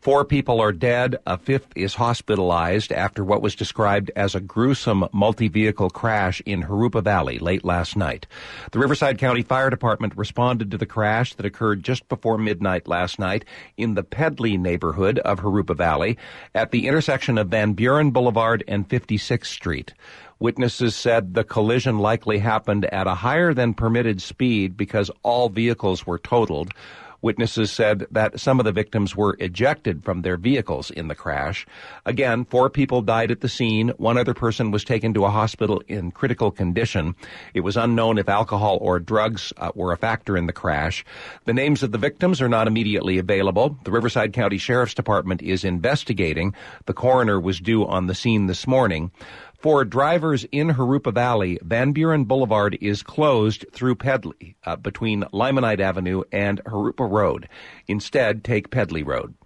4 people are dead. A 5th is hospitalized after what was described as a gruesome multi-vehicle crash in Jurupa Valley late last night. The Riverside County Fire Department responded to the crash that occurred just before midnight last night in the Pedley neighborhood of Jurupa Valley at the intersection of Van Buren Boulevard and 56th Street. Witnesses said the collision likely happened at a higher than permitted speed because all vehicles were totaled. Witnesses said that some of the victims were ejected from their vehicles in the crash. Again, 4 people died at the scene. 1 other person was taken to a hospital in critical condition. It was unknown if alcohol or drugs were a factor in the crash. The names of the victims are not immediately available. The Riverside County Sheriff's Department is investigating. The coroner was due on the scene this morning. For drivers in Jurupa Valley, Van Buren Boulevard is closed through Pedley between Limonite Avenue and Jurupa Road. Instead, take Pedley Road.